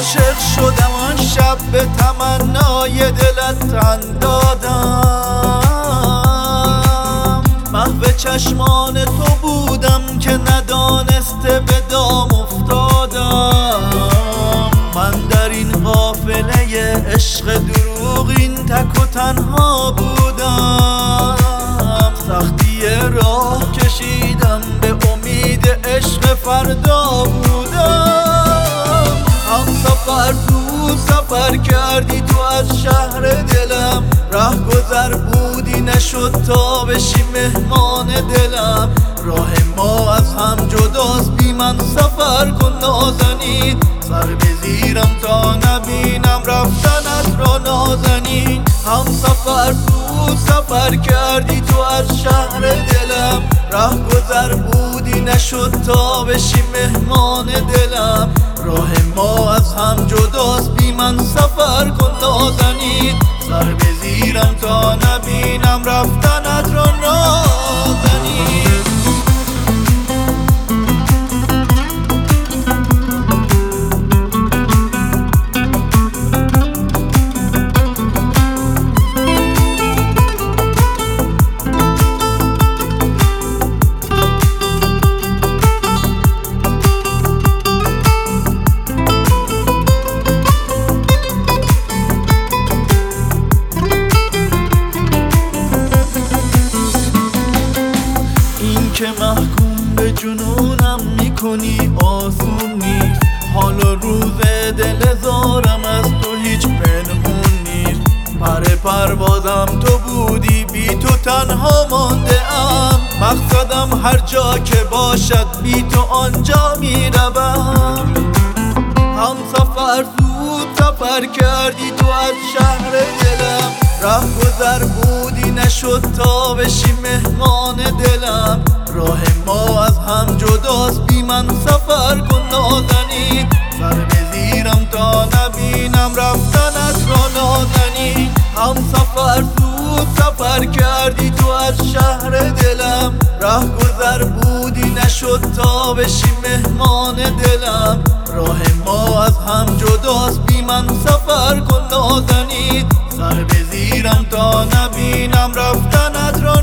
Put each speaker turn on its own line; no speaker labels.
عاشق شدم آن شب به تمنای دلت تن دادم، محو چشمان تو بودم که ندانسته به دام افتادم. من در این قافله عشق دروغین تک و تنها بودم، سختی راه کشیدم به امید عشق فردا بودم. همسفر تو سفر کردی تو از شهر دلم، ره گذر بودی نشد تا بشی مهمان دلم. راه ما از هم جداست بی من سفر کن نازنین، سر بزیرم تا نبینم رفتنت را نازنین. همسفر تو سفر کردی تو از شهر دلم، ره گذر بودی نشد تا بشی مهمان دلم. راه ما از هم جداست بی من سفر کن نازنین، سر بزیرم تا نبینم رفتنت را نازنین. که محکوم به جنونم میکنی آسون نیست، حالا روز دل زارم از تو هیچ پنهون نیست. پر پروازم تو بودی بی تو تنها مانده ام، مقصدم هر جا که باشد بی تو آنجا میروم. همسفر زود سفر کردی تو از شهر دلم، ره گذر بودی نشد تا بشی مهمان دلم. راه ما از هم جداست بی من سفر کن نازنین، سر بزیرم تا نبینم رفتنت را نازنین. همسفر زود سفر کردی تو از شهر دلم، ره گذر بودی نشد تا بشی مهمان دلم. راه ما از هم جداست بی من سفر کن نازنین، سر بزیرم تا نبینم رفتنت را